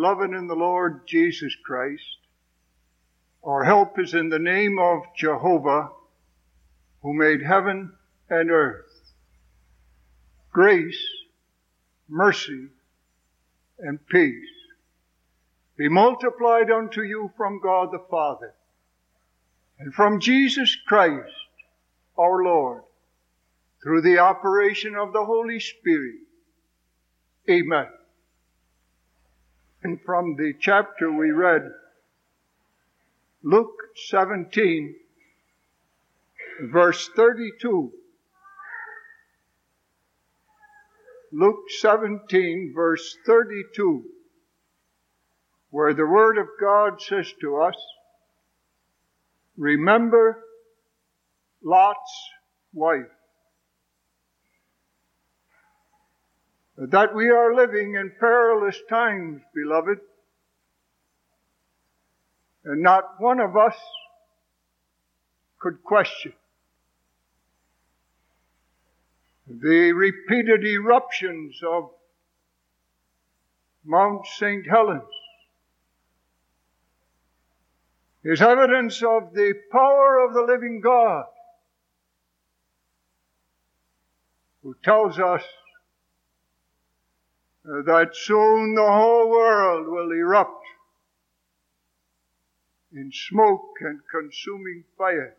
beloved in the Lord Jesus Christ, our help is in the name of Jehovah, who made heaven and earth. Grace, mercy, and peace be multiplied unto you from God the Father and from Jesus Christ our Lord, through the operation of the Holy Spirit. Amen. And from the chapter we read, Luke 17, verse 32. Luke 17, verse 32, where the Word of God says to us, remember Lot's wife. That we are living in perilous times, beloved, and not one of us could question the repeated eruptions of Mount St. Helens is evidence of the power of the living God, who tells us that soon the whole world will erupt in smoke and consuming fire.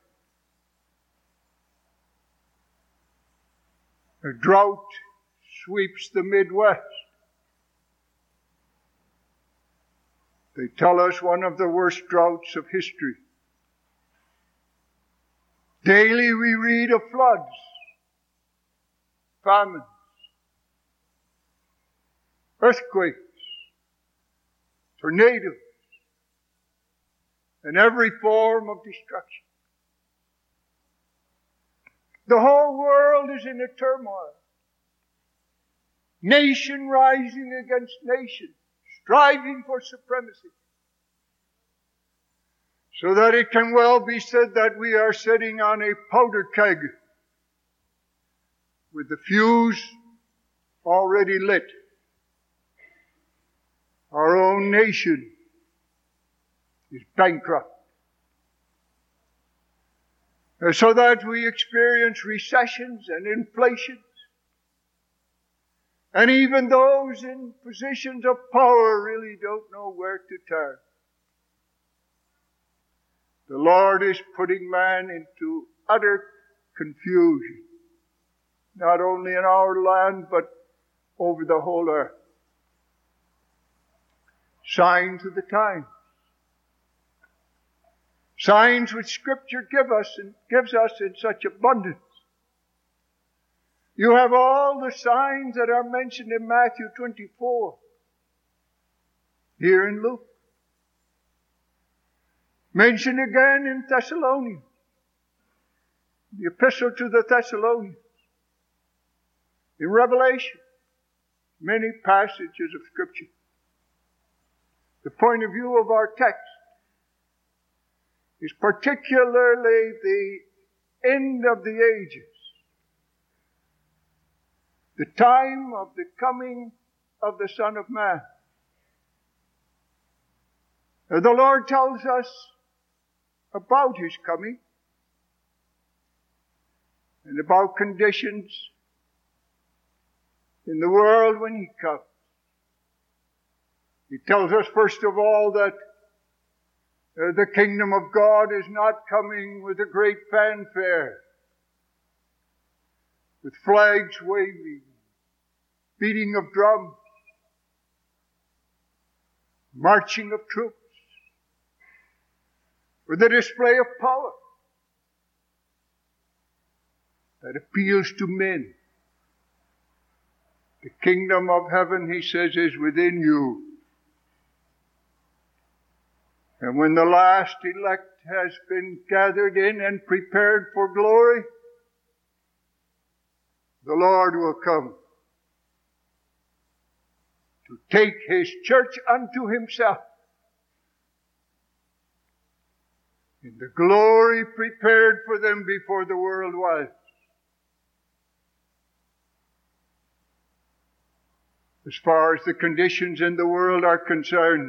A drought sweeps the Midwest. They tell us one of the worst droughts of history. Daily we read of floods, famines, earthquakes, tornadoes, and every form of destruction. The whole world is in a turmoil. Nation rising against nation, striving for supremacy. So that it can well be said that we are sitting on a powder keg with the fuse already lit. Our own nation is bankrupt. So that we experience recessions and inflations. And even those in positions of power really don't know where to turn. The Lord is putting man into utter confusion. Not only in our land, but over the whole earth. Signs of the times. Signs which Scripture gives us in such abundance. You have all the signs that are mentioned in Matthew 24. Here in Luke. Mentioned again in Thessalonians. The epistle to the Thessalonians. In Revelation. Many passages of Scripture. The point of view of our text is particularly the end of the ages. The time of the coming of the Son of Man. The Lord tells us about His coming and about conditions in the world when He comes. He tells us first of all that the kingdom of God is not coming with a great fanfare, with flags waving, beating of drums, marching of troops, with a display of power that appeals to men. The kingdom of heaven, He says, is within you. And when the last elect has been gathered in and prepared for glory, the Lord will come to take His church unto Himself in the glory prepared for them before the world was. as far as the conditions in the world are concerned.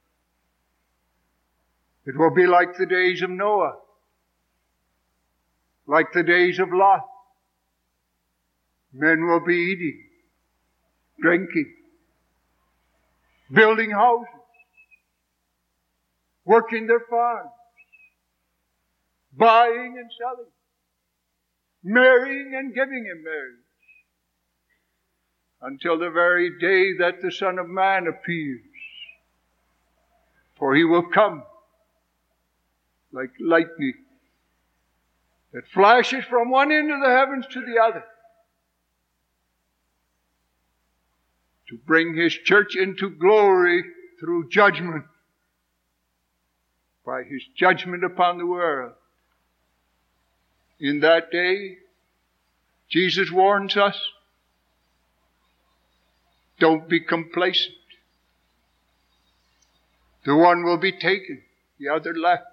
It will be like the days of Noah, like the days of Lot. Men will be eating, drinking, building houses, working their farms, buying and selling, marrying and giving in marriage, until the very day that the Son of Man appears. For he will come like lightning that flashes from one end of the heavens to the other, to bring his church into glory through judgment, by his judgment upon the world. In that day, Jesus warns us, don't be complacent. The one will be taken, the other left.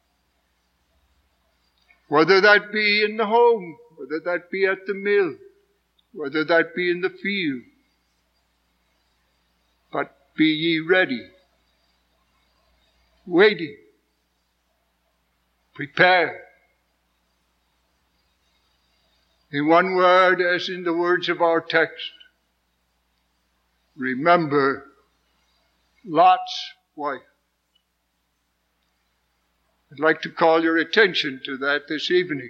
Whether that be in the home, whether that be at the mill, whether that be in the field. But be ye ready, waiting, prepared. In one word, as in the words of our text, remember Lot's wife. I'd like to call your attention to that this evening.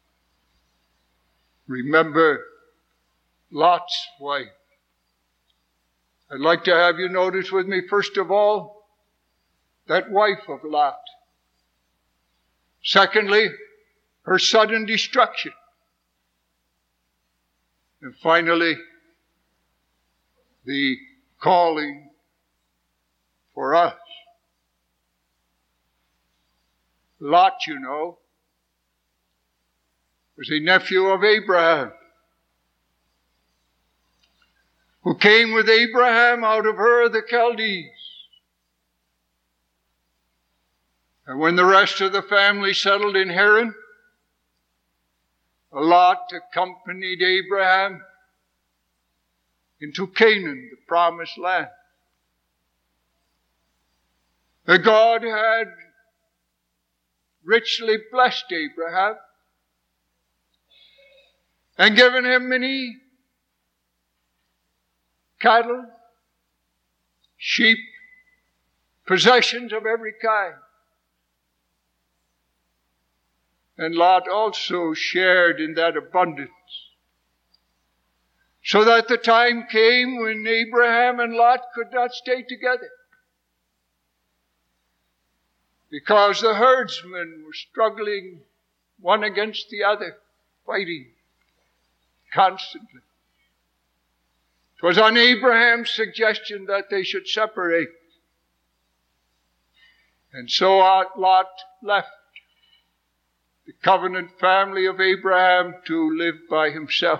Remember Lot's wife. I'd like to have you notice with me, first of all, that wife of Lot. Secondly, her sudden destruction. And finally, the calling for us. Lot, you know, was a nephew of Abraham, who came with Abraham out of Ur of the Chaldees. And when the rest of the family settled in Haran, Lot accompanied Abraham into Canaan, the promised land. And God had richly blessed Abraham and given him many cattle, sheep, possessions of every kind. And Lot also shared in that abundance, so that the time came when Abraham and Lot could not stay together, because the herdsmen were struggling one against the other, fighting constantly. It was on Abraham's suggestion that they should separate. And so Lot left the covenant family of Abraham to live by himself.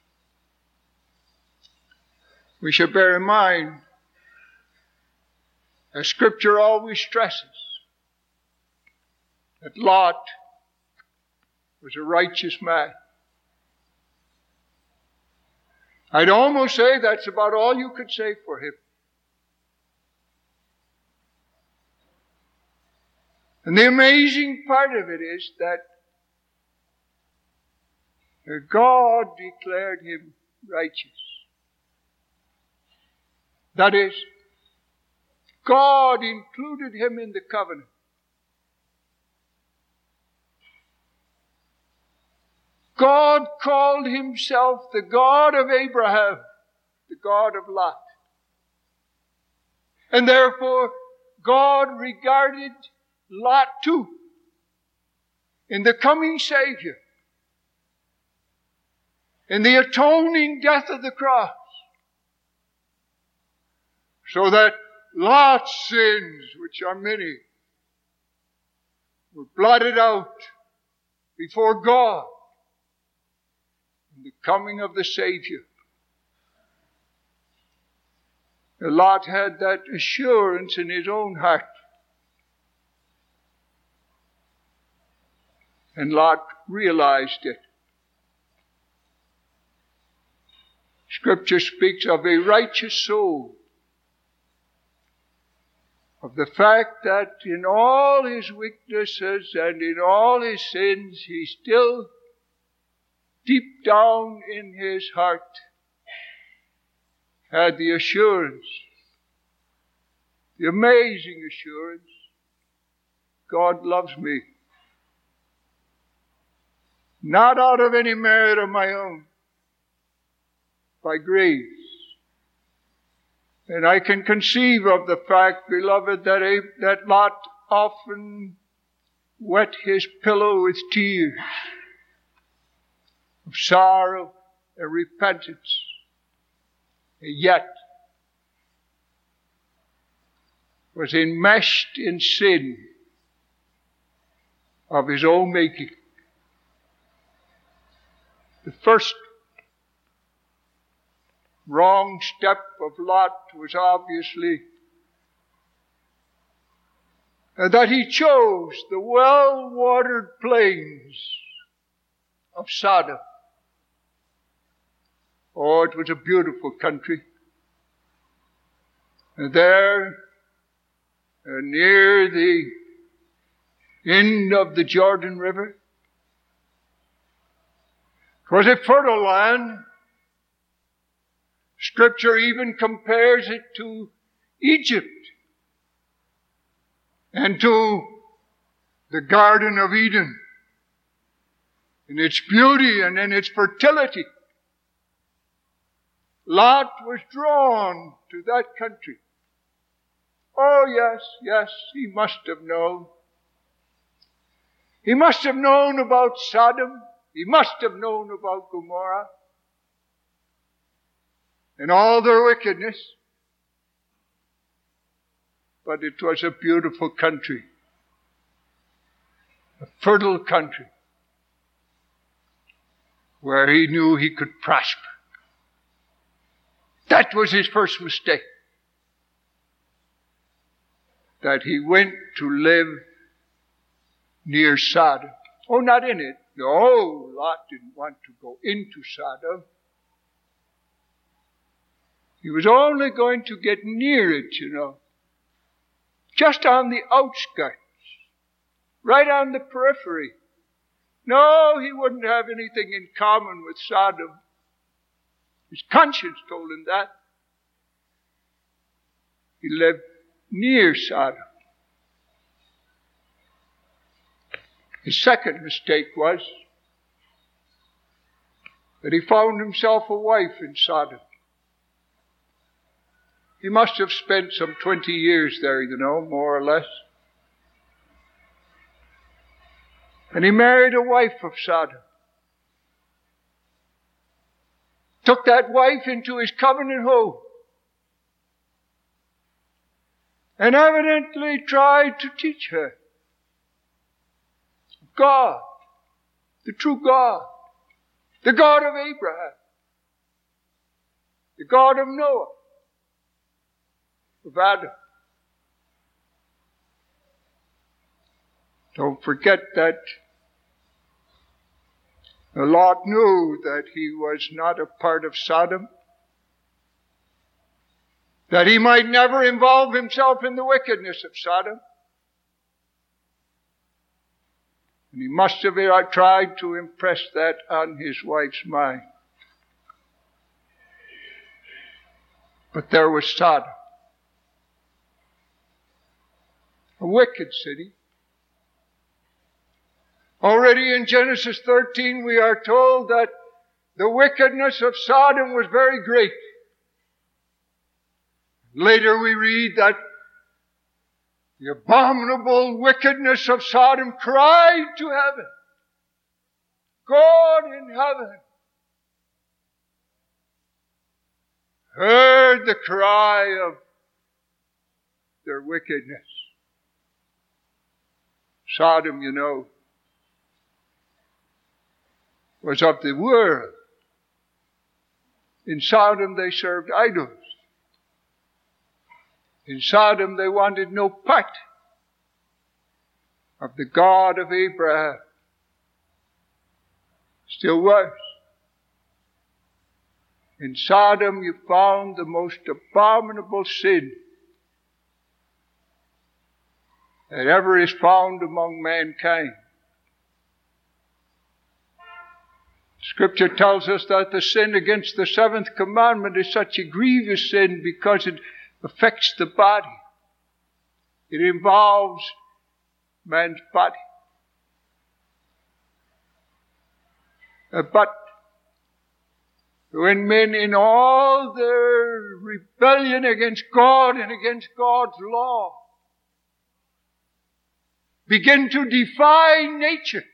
We should bear in mind, as Scripture always stresses, that Lot was a righteous man. I'd almost say that's about all you could say for him. And the amazing part of it is that God declared him righteous. That is, God included him in the covenant. God called himself the God of Abraham, the God of Lot. And therefore, God regarded Lot too in the coming Savior, in the atoning death of the cross, so that Lot's sins, which are many, were blotted out before God in the coming of the Savior. Lot had that assurance in his own heart. And Lot realized it. Scripture speaks of a righteous soul, of the fact that in all his weaknesses and in all his sins, he still, deep down in his heart, had the assurance, the amazing assurance, God loves me. Not out of any merit of my own, by grace. And I can conceive of the fact, beloved, that Lot often wet his pillow with tears of sorrow and repentance. And yet was enmeshed in sin of his own making. The first wrong step of Lot was obviously that he chose the well-watered plains of Sodom. Oh, it was a beautiful country. And there, near the end of the Jordan River, it was a fertile land. Scripture even compares it to Egypt and to the Garden of Eden in its beauty and in its fertility. Lot was drawn to that country. Oh, yes, he must have known. He must have known about Sodom. He must have known about Gomorrah and all their wickedness. But it was a beautiful country, a fertile country, where he knew he could prosper. That was his first mistake. That he went to live near Sodom. Oh, not in it. No, Lot didn't want to go into Sodom. He was only going to get near it, just on the outskirts, right on the periphery. No, he wouldn't have anything in common with Sodom. His conscience told him that. He lived near Sodom. His second mistake was that he found himself a wife in Sodom. He must have spent some 20 years there, more or less. And he married a wife of Sodom. Took that wife into his covenant home. And evidently tried to teach her God, the true God, the God of Abraham, the God of Noah, of Adam. Don't forget that Lot knew that he was not a part of Sodom, that he might never involve himself in the wickedness of Sodom. And he must have tried to impress that on his wife's mind. But there was Sodom, a wicked city. Already in Genesis 13 we are told that the wickedness of Sodom was very great. Later we read that the abominable wickedness of Sodom cried to heaven. God in heaven heard the cry of their wickedness. Sodom, was of the world. In Sodom they served idols. In Sodom they wanted no part of the God of Abraham. Still worse. In Sodom you found the most abominable sin that ever is found among mankind. Scripture tells us that the sin against the seventh commandment is such a grievous sin because it affects the body. It involves man's body. But when men in all their rebellion against God and against God's law begin to defy nature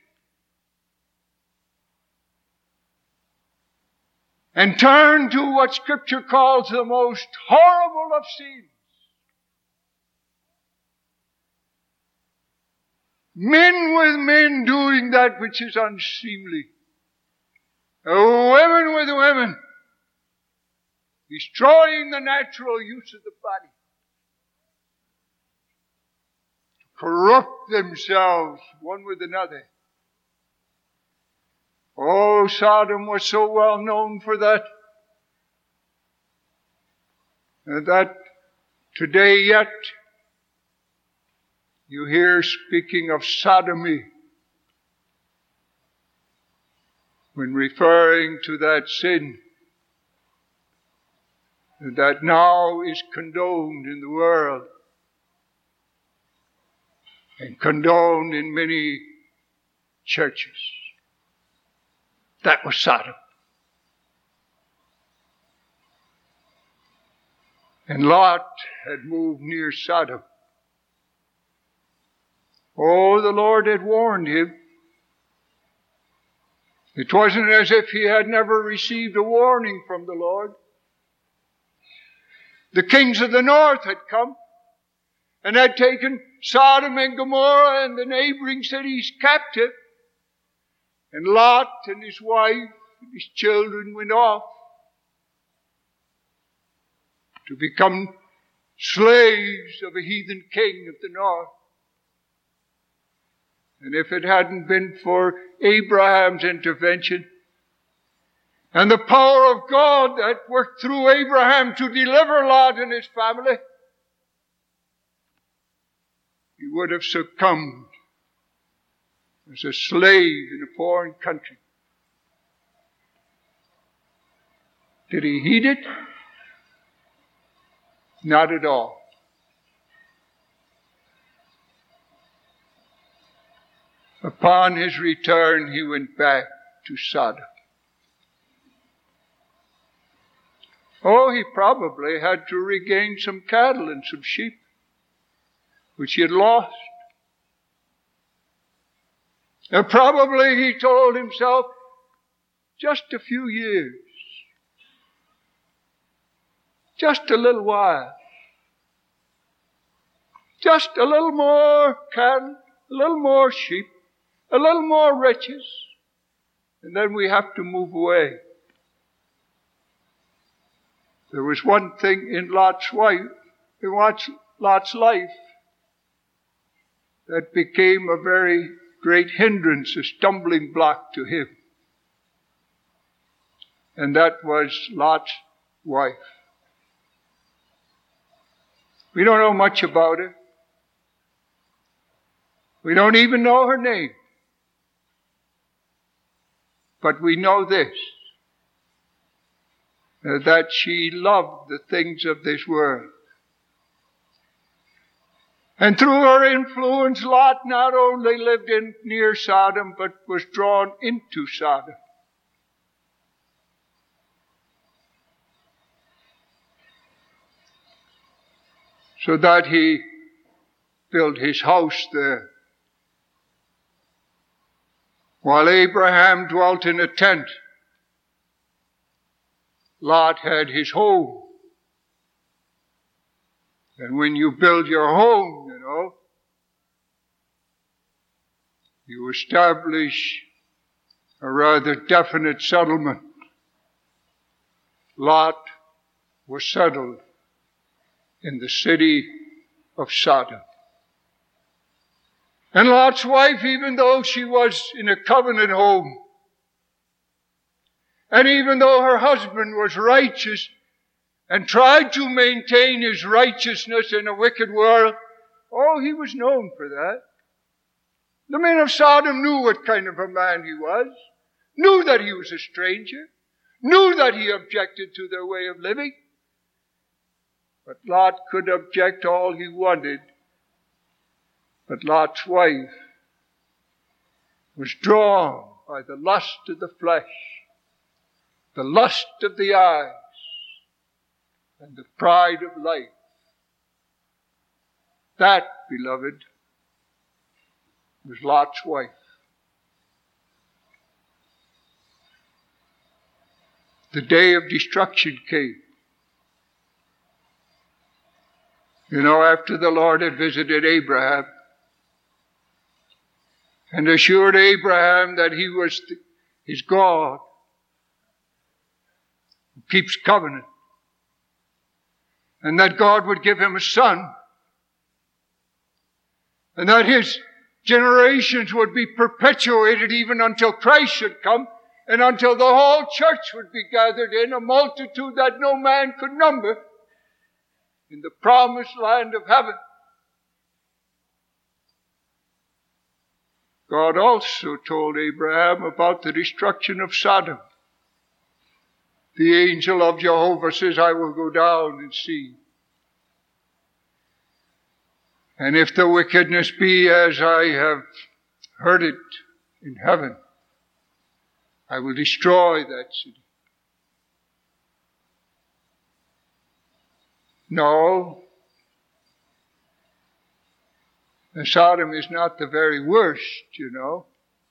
and turn to what Scripture calls the most horrible of sins, men with men doing that which is unseemly, women with women, destroying the natural use of the body, to corrupt themselves one with another. Oh, Sodom was so well known for that, that today yet you hear speaking of sodomy when referring to that sin that now is condoned in the world and condoned in many churches. That was Sodom. And Lot had moved near Sodom. Oh, the Lord had warned him. It wasn't as if he had never received a warning from the Lord. The kings of the north had come and had taken Sodom and Gomorrah and the neighboring cities captive. And Lot and his wife and his children went off to become slaves of a heathen king of the north. And if it hadn't been for Abraham's intervention and the power of God that worked through Abraham to deliver Lot and his family, he would have succumbed as a slave in a foreign country. Did he heed it? Not at all. Upon his return, he went back to Sodom. Oh, he probably had to regain some cattle and some sheep, which he had lost. And probably he told himself, just a few years, just a little while, just a little more cattle, a little more sheep, a little more riches, and then we have to move away. There was one thing in Lot's life that became a very great hindrance, a stumbling block to him. And that was Lot's wife. We don't know much about her. We don't even know her name. But we know this, that she loved the things of this world. And through her influence, Lot not only lived near Sodom, but was drawn into Sodom. So that he built his house there. While Abraham dwelt in a tent, Lot had his home. And when you build your home, you establish a rather definite settlement. Lot was settled in the city of Sodom. And Lot's wife, even though she was in a covenant home, And even though her husband was righteous and tried to maintain his righteousness in a wicked world, oh, he was known for that. The men of Sodom knew what kind of a man he was, knew that he was a stranger, knew that he objected to their way of living. But Lot could object all he wanted. But Lot's wife was drawn by the lust of the flesh, the lust of the eyes, and the pride of life. That, beloved, was Lot's wife. The day of destruction came. You know, after the Lord had visited Abraham and assured Abraham that he was his God, who keeps covenant, and that God would give him a son, and that his generations would be perpetuated even until Christ should come, and until the whole church would be gathered in, a multitude that no man could number, in the promised land of heaven. God also told Abraham about the destruction of Sodom. The angel of Jehovah says, I will go down and see. And if the wickedness be as I have heard it in heaven, I will destroy that city. No, and Sodom is not the very worst, you know.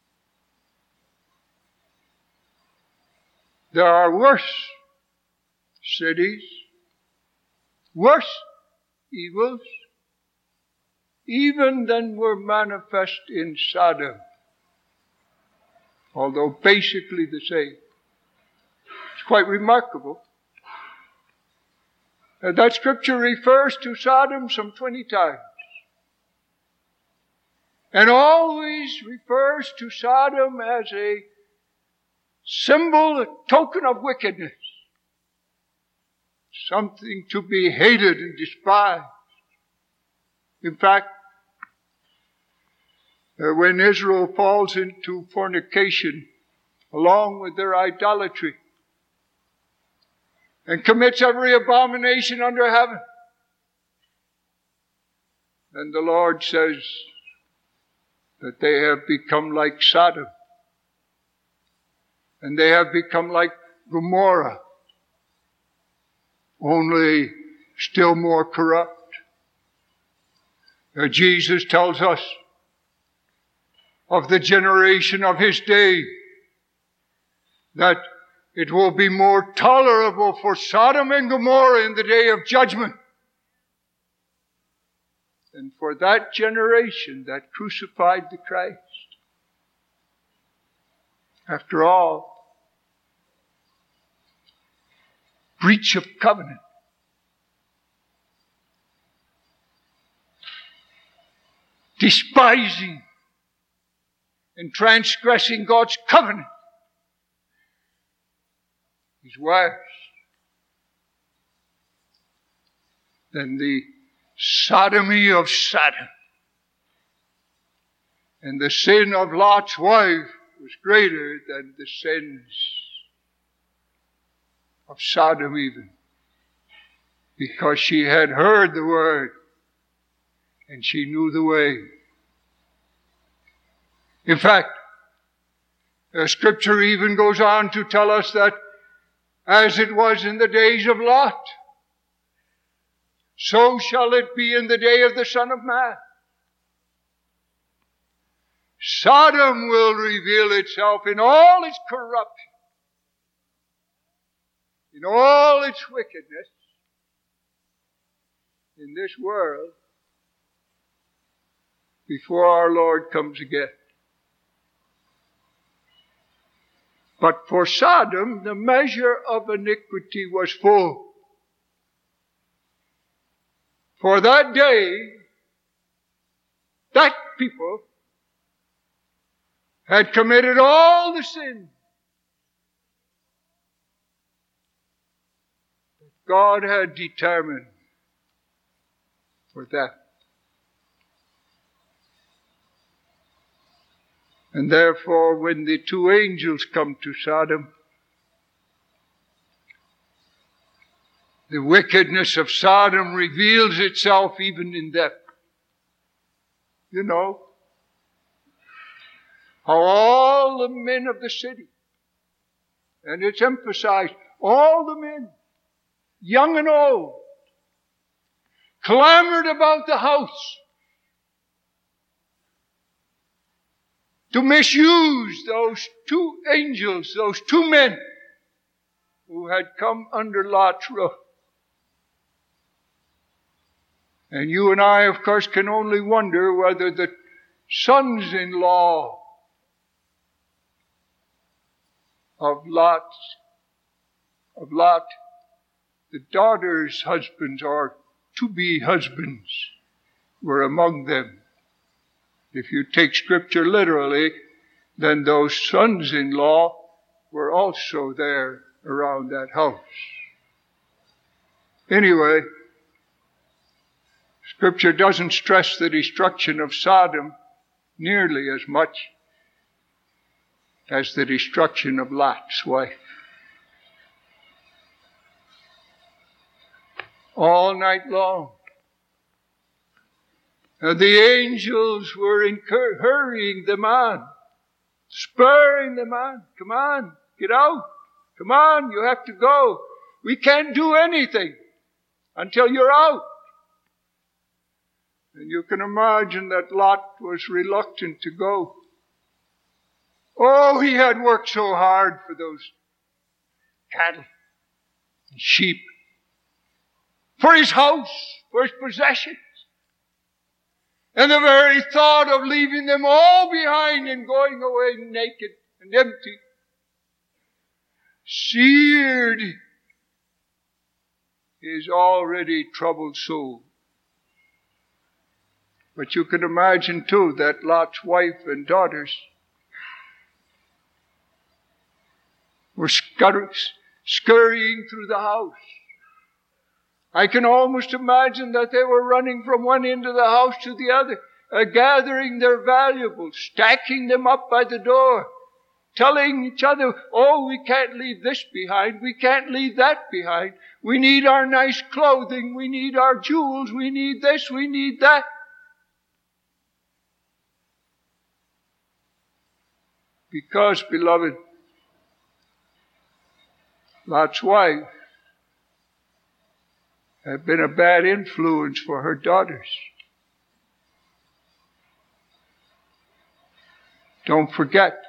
There are worse cities, worse evils, even than were manifest in Sodom, although basically the same. It's quite remarkable. That scripture refers to Sodom some 20 times. And always refers to Sodom as a symbol, a token of wickedness. Something to be hated and despised. In fact, when Israel falls into fornication along with their idolatry, and commits every abomination under heaven, then the Lord says that they have become like Sodom, and they have become like Gomorrah, only still more corrupt. Jesus tells us of the generation of his day that it will be more tolerable for Sodom and Gomorrah in the day of judgment than for that generation that crucified the Christ. After all, breach of covenant. Despising and transgressing God's covenant is worse than the sodomy of Sodom. And the sin of Lot's wife was greater than the sins of Sodom even, because she had heard the word and she knew the way. In fact, the scripture even goes on to tell us that as it was in the days of Lot, so shall it be in the day of the Son of Man. Sodom will reveal itself in all its corruption, in all its wickedness in this world before our Lord comes again. But for Sodom, the measure of iniquity was full. For that day, that people had committed all the sin God had determined for that. And therefore, when the two angels come to Sodom, the wickedness of Sodom reveals itself even in them. You know, how all the men of the city, and it's emphasized, all the men, young and old, clamored about the house to misuse those two angels, those two men who had come under Lot's roof. And you and I, of course, can only wonder whether the sons-in-law of Lot, the daughter's husbands or to-be husbands, were among them. If you take Scripture literally, then those sons-in-law were also there around that house. Anyway, Scripture doesn't stress the destruction of Sodom nearly as much as the destruction of Lot's wife. All night long. And the angels were hurrying them on, spurring them on. Come on, get out. Come on, you have to go. We can't do anything until you're out. And you can imagine that Lot was reluctant to go. Oh, he had worked so hard for those cattle and sheep, for his house, for his possessions. And the very thought of leaving them all behind and going away naked and empty seared his already troubled soul. But you can imagine too that Lot's wife and daughters were scurrying through the house. I can almost imagine that they were running from one end of the house to the other, gathering their valuables, stacking them up by the door, telling each other, oh, we can't leave this behind, we can't leave that behind. We need our nice clothing, we need our jewels, we need this, we need that. Because, beloved, Lot's wife had been a bad influence for her daughters. Don't forget,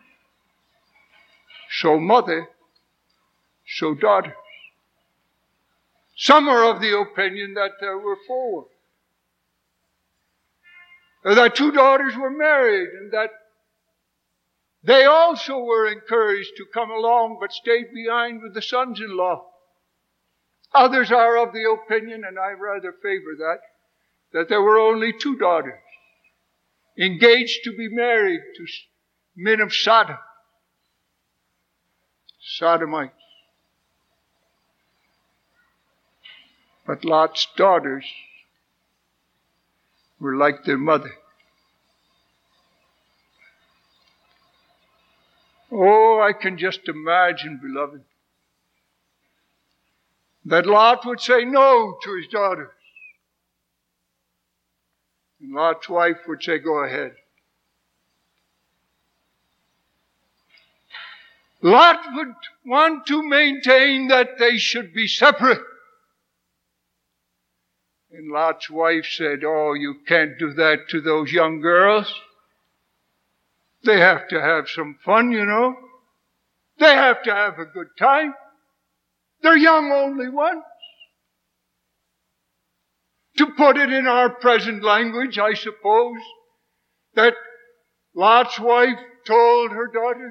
so mother, so daughters. Some are of the opinion that there were four. That two daughters were married and that they also were encouraged to come along but stayed behind with the sons-in-law. Others are of the opinion, and I rather favor that there were only two daughters engaged to be married to men of Sodom, Sodomites. But Lot's daughters were like their mother. Oh, I can just imagine, beloved, that Lot would say no to his daughters. And Lot's wife would say, go ahead. Lot would want to maintain that they should be separate. And Lot's wife said, oh, you can't do that to those young girls. They have to have some fun, you know. They have to have a good time. They're young only once. To put it in our present language, I suppose, that Lot's wife told her daughters,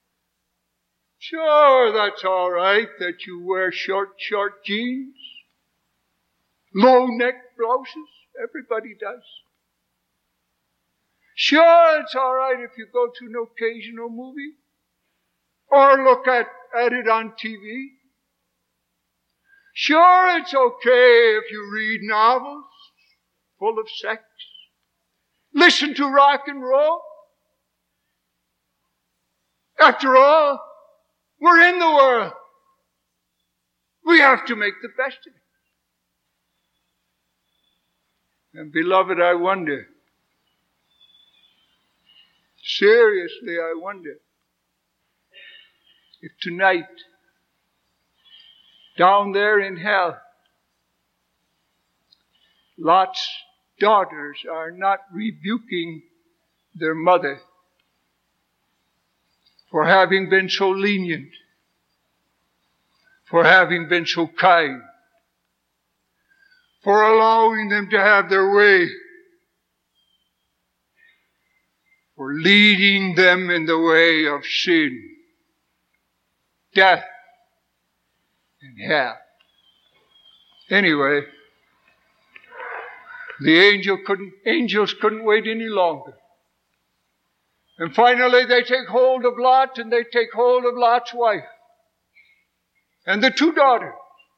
sure, that's all right that you wear short jeans, low-neck blouses. Everybody does. Sure, it's all right if you go to an occasional movie or look at it on TV. Sure, it's okay if you read novels full of sex. Listen to rock and roll. After all, we're in the world. We have to make the best of it. And beloved, I wonder, seriously, I wonder if tonight, down there in hell, Lot's daughters are not rebuking their mother for having been so lenient, for having been so kind, for allowing them to have their way, for leading them in the way of sin, death, and hell. Anyway, the angels couldn't wait any longer. And finally they take hold of Lot, and they take hold of Lot's wife and the two daughters.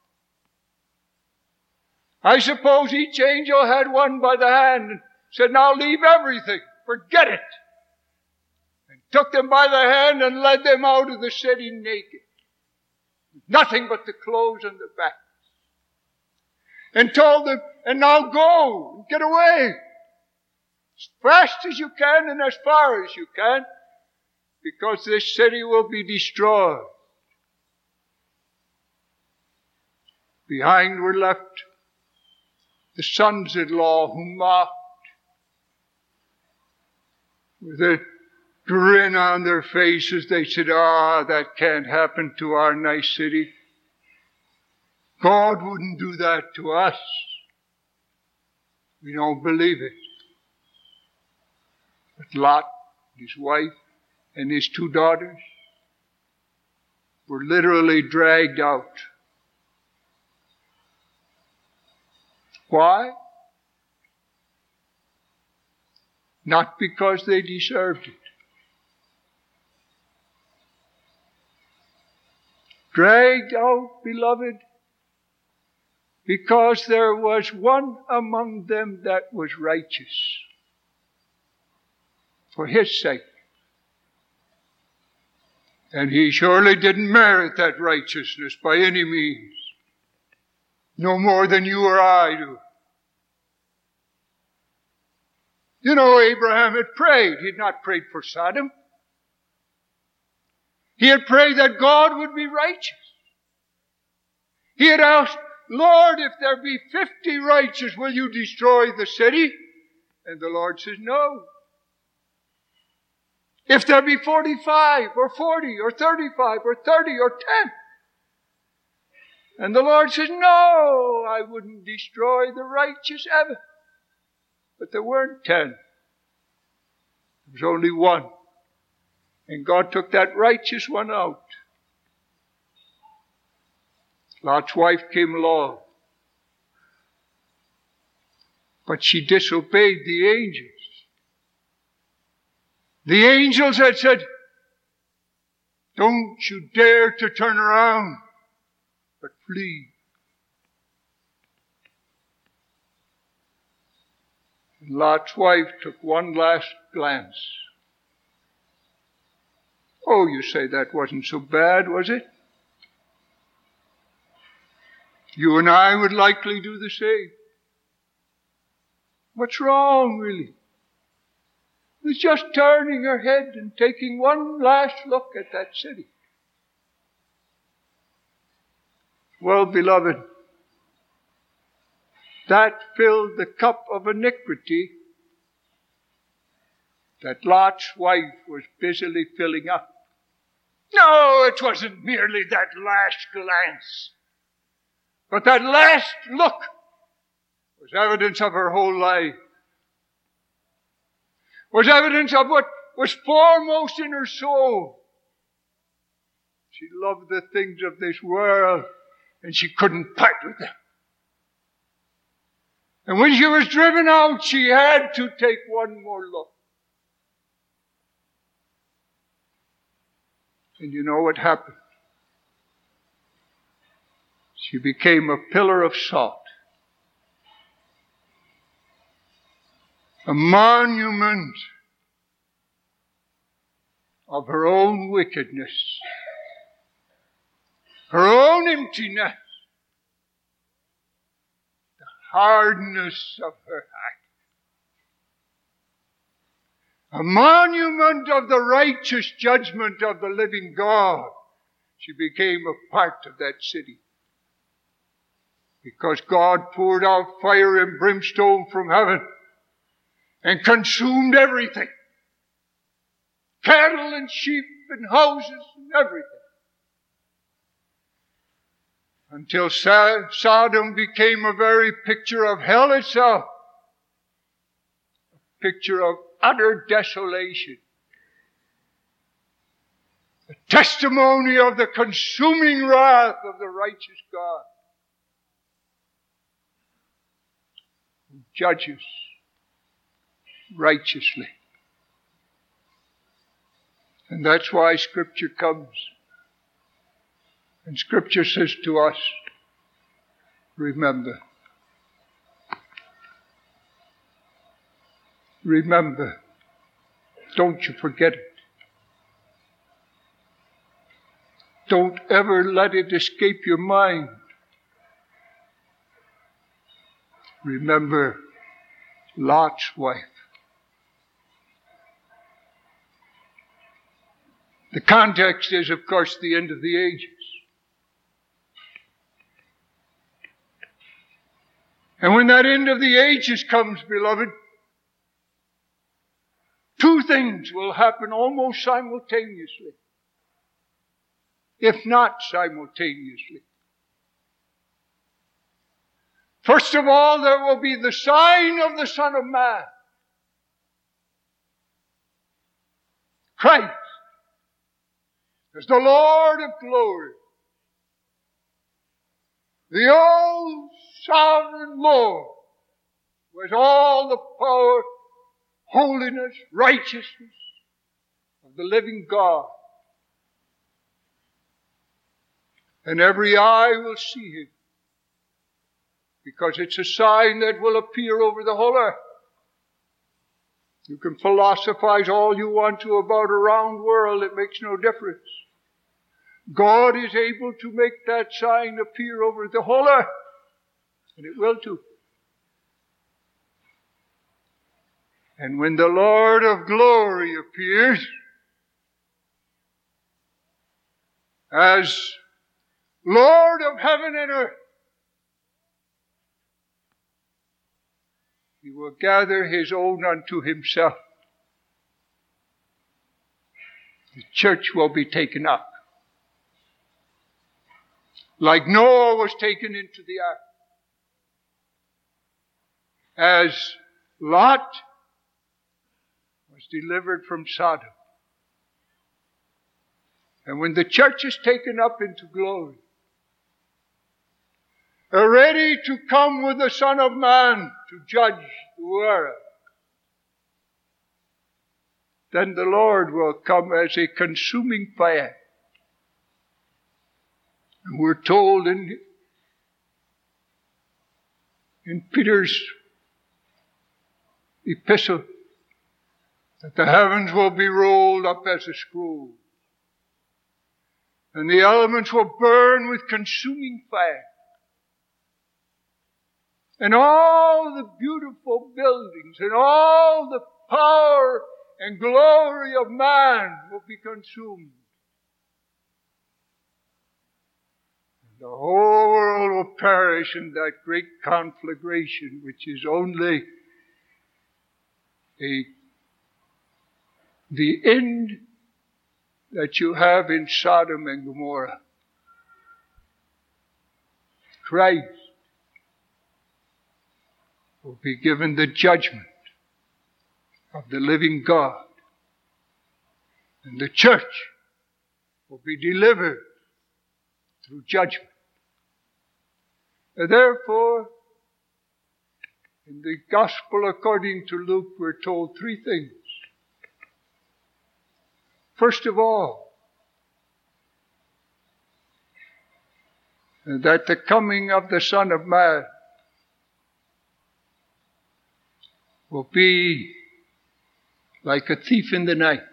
I suppose each angel had one by the hand and said, now leave everything, forget it. And took them by the hand and led them out of the city naked. Nothing but the clothes on their back. And told them, and now go, and get away. As fast as you can and as far as you can, because this city will be destroyed. Behind were left the sons-in-law who mocked with a grin on their faces. They said, that can't happen to our nice city. God wouldn't do that to us. We don't believe it. But Lot, his wife, and his two daughters were literally dragged out. Why? Not because they deserved it. Dragged out, beloved, because there was one among them that was righteous for his sake. And he surely didn't merit that righteousness by any means. No more than you or I do. You know, Abraham had prayed. He had not prayed for Sodom. He had prayed that God would be righteous. He had asked, Lord, if there be 50 righteous, will you destroy the city? And the Lord says, no. If there be 45 or 40 or 35 or 30 or 10. And the Lord says, no, I wouldn't destroy the righteous ever. But there weren't 10. There was only one. And God took that righteous one out. Lot's wife came along. But she disobeyed the angels. The angels had said, don't you dare to turn around, but flee. And Lot's wife took one last glance. Oh, you say that wasn't so bad, was it? You and I would likely do the same. What's wrong, really? It was just turning her head and taking one last look at that city. Well, beloved, that filled the cup of iniquity that Lot's wife was busily filling up. No, it wasn't merely that last glance, but that last look was evidence of her whole life, was evidence of what was foremost in her soul. She loved the things of this world, and she couldn't part with them. And when she was driven out, she had to take one more look. And you know what happened? She became a pillar of salt, a monument of her own wickedness, her own emptiness, the hardness of her heart. A monument of the righteous judgment of the living God. She became a part of that city. Because God poured out fire and brimstone from heaven and consumed everything. Cattle and sheep and houses and everything. Until Sodom became a very picture of hell itself. A picture of utter desolation. A testimony of the consuming wrath of the righteous God, who judges righteously. And that's why Scripture comes. And Scripture says to us, remember. Remember. Don't you forget it. Don't ever let it escape your mind. Remember Lot's wife. The context is, of course, the end of the ages. And when that end of the ages comes, beloved, two things will happen almost simultaneously, if not simultaneously. First of all, there will be the sign of the Son of Man, Christ, as the Lord of glory, the old sovereign Lord, with all the power, holiness, righteousness of the living God. And every eye will see Him, because it's a sign that will appear over the whole earth. You can philosophize all you want to about a round world, it makes no difference. God is able to make that sign appear over the whole earth, and it will too. And when the Lord of glory appears as Lord of heaven and earth, He will gather His own unto Himself. The church will be taken up, like Noah was taken into the ark, as Lot was delivered from Sodom. And when the church is taken up into glory, ready to come with the Son of Man to judge the world, then the Lord will come as a consuming fire. And we're told in Peter's epistle that the heavens will be rolled up as a scroll, and the elements will burn with consuming fire. And all the beautiful buildings and all the power and glory of man will be consumed. And the whole world will perish in that great conflagration, which is only the end that you have in Sodom and Gomorrah. Christ will be given the judgment of the living God. And the church will be delivered through judgment. And therefore, in the Gospel according to Luke, we're told three things. First of all, and that the coming of the Son of Man will be like a thief in the night.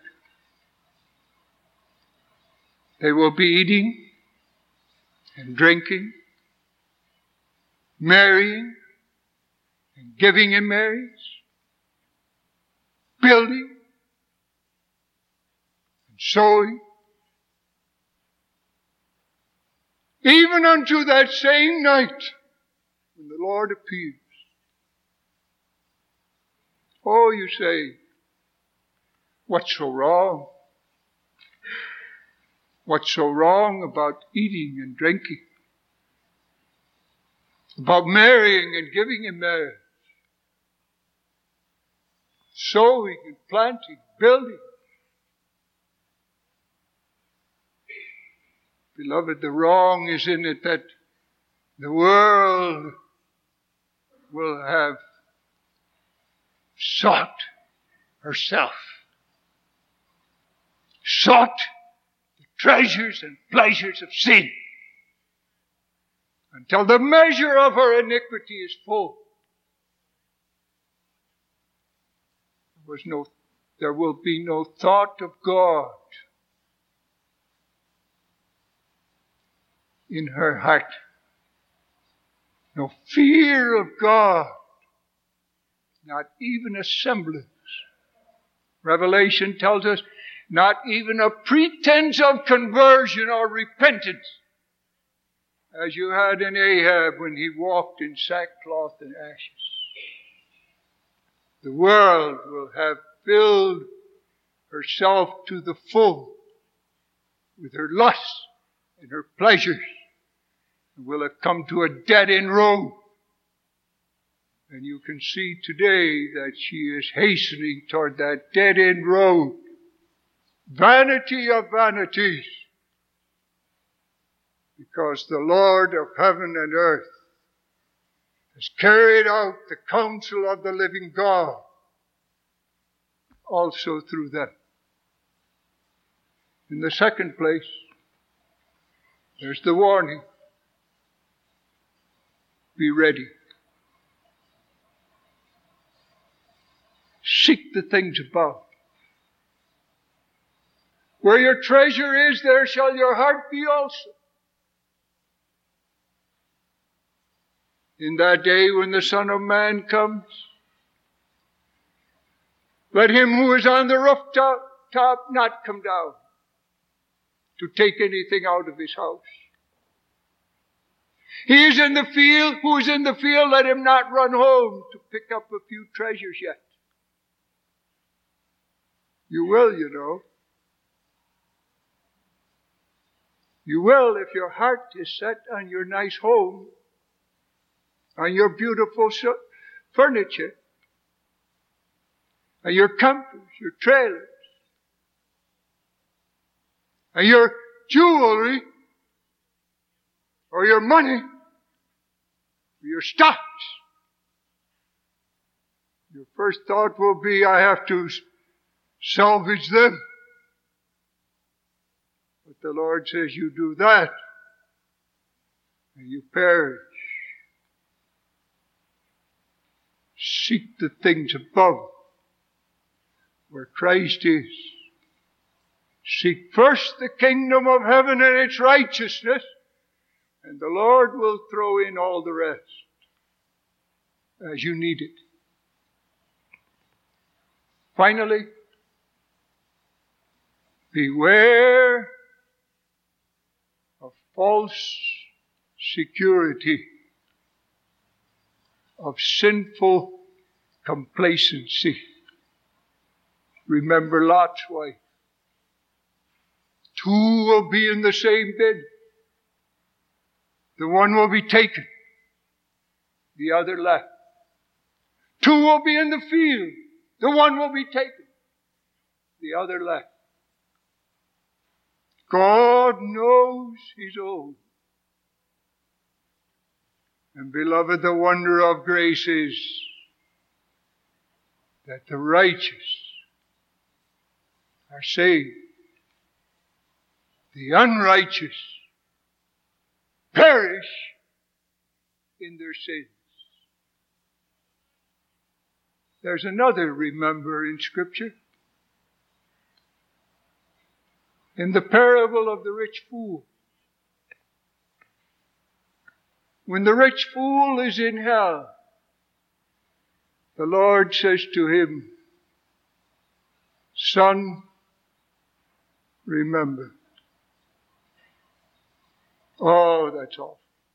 They will be eating and drinking, marrying and giving in marriage, building and sowing, even unto that same night when the Lord appears. Oh, you say, what's so wrong? What's so wrong about eating and drinking? About marrying and giving in marriage? Sowing and planting, building? Beloved, the wrong is in it that the world will have sought herself, sought the treasures and pleasures of sin until the measure of her iniquity is full. There will be no thought of God in her heart, no fear of God, not even a semblance. Revelation tells us not even a pretense of conversion or repentance, as you had in Ahab when he walked in sackcloth and ashes. The world will have filled herself to the full with her lusts and her pleasures, and will have come to a dead-end road. And you can see today that she is hastening toward that dead-end road. Vanity of vanities. Because the Lord of heaven and earth has carried out the counsel of the living God also through them. In the second place, there's the warning. Be ready. Seek the things above. Where your treasure is, there shall your heart be also. In that day when the Son of Man comes, let him who is on the rooftop not come down to take anything out of his house. He is in the field, who is in the field, let him not run home to pick up a few treasures yet. You will, you know. You will if your heart is set on your nice home, on your beautiful furniture, and your campers, your trailers, and your jewelry, or your money, or your stocks. Your first thought will be, I have to salvage them. But the Lord says, you do that, and you perish. Seek the things above, where Christ is. Seek first the kingdom of heaven and its righteousness, and the Lord will throw in all the rest as you need it. Finally, beware of false security, of sinful complacency. Remember Lot's wife. Two will be in the same bed. The one will be taken, the other left. Two will be in the field. The one will be taken, the other left. God knows His own. And beloved, the wonder of grace is that the righteous are saved. The unrighteous perish in their sins. There's another remember in Scripture. In the parable of the rich fool. When the rich fool is in hell, the Lord says to him, "Son, remember." Oh, that's awful.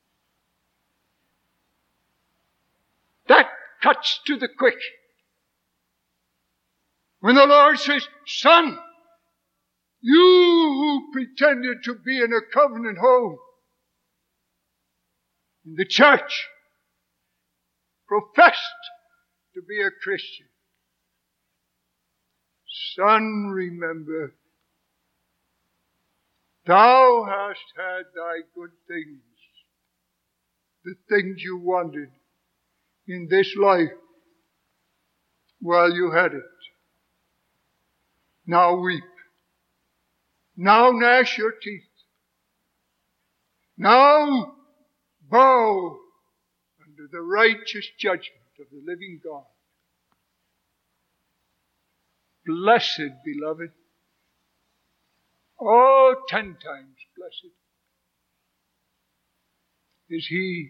That cuts to the quick. When the Lord says, "Son, you who pretended to be in a covenant home, in the church, professed to be a Christian, son, remember, thou hast had thy good things, the things you wanted in this life while you had it. Now weep. Now gnash your teeth. Now bow under the righteous judgment of the living God." Blessed, beloved. Oh, 10 times blessed is he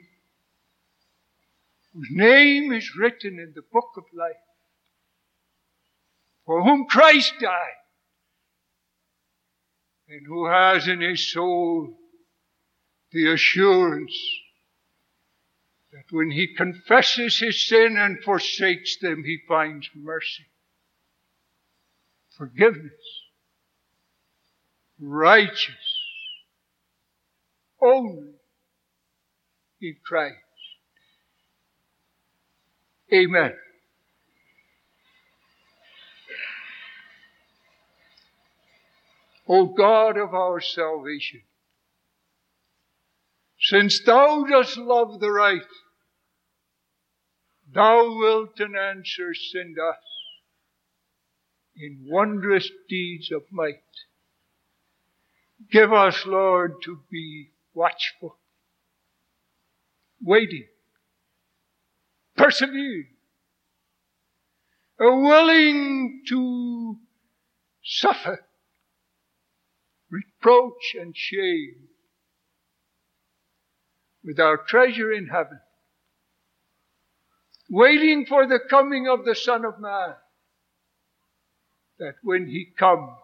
whose name is written in the book of life, for whom Christ died, and who has in his soul the assurance that when he confesses his sin and forsakes them, he finds mercy, forgiveness, righteous, only in Christ. Amen. O God of our salvation, since thou dost love the right, thou wilt in answer send us in wondrous deeds of might. Give us, Lord, to be watchful, waiting, persevering, willing to suffer reproach and shame with our treasure in heaven, waiting for the coming of the Son of Man, that when he comes,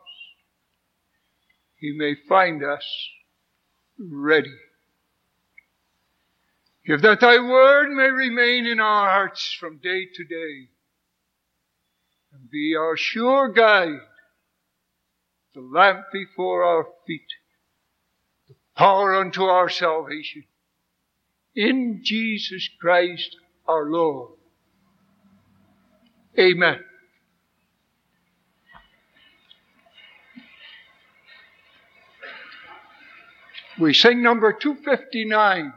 he may find us ready. Give that thy word may remain in our hearts from day to day, and be our sure guide, the lamp before our feet, the power unto our salvation. In Jesus Christ our Lord. Amen. We sing number 259.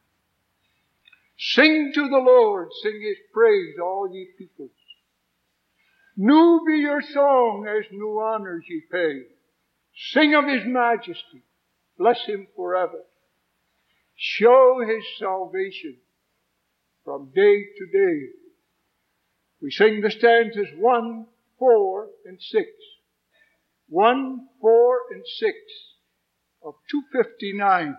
Sing to the Lord, sing his praise, all ye peoples. New be your song as new honors ye pay. Sing of his majesty, bless him forever. Show his salvation from day to day. We sing the stanzas 1, 4, and 6. 1, 4, and 6 of 259.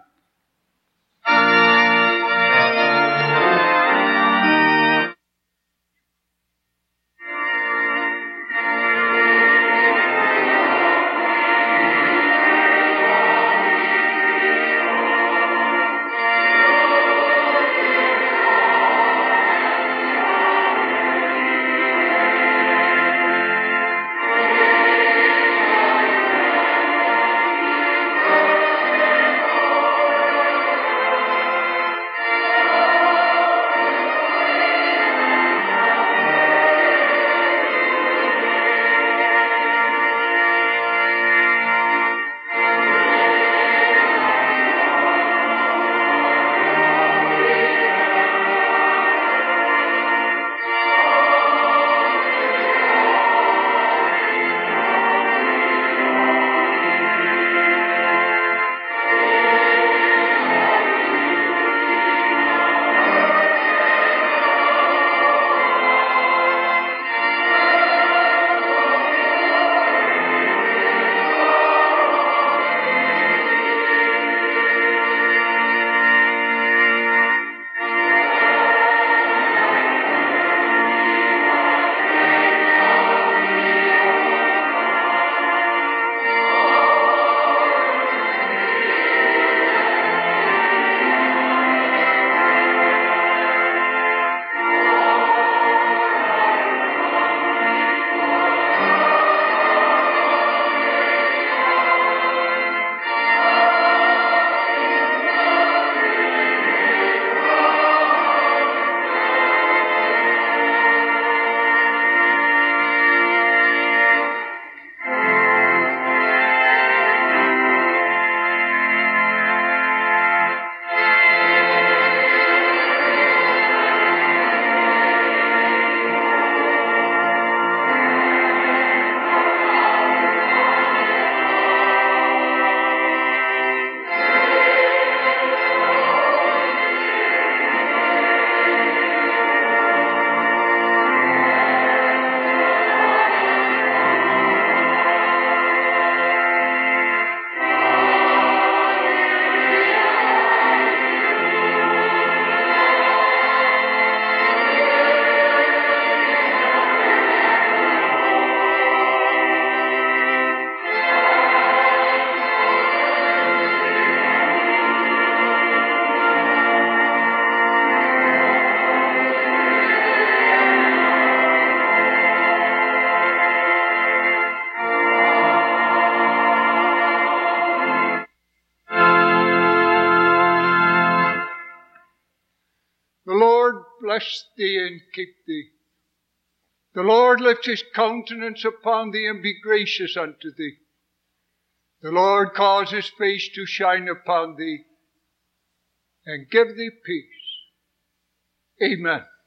bless thee and keep thee. The Lord lift his countenance upon thee and be gracious unto thee. The Lord cause his face to shine upon thee and give thee peace. Amen.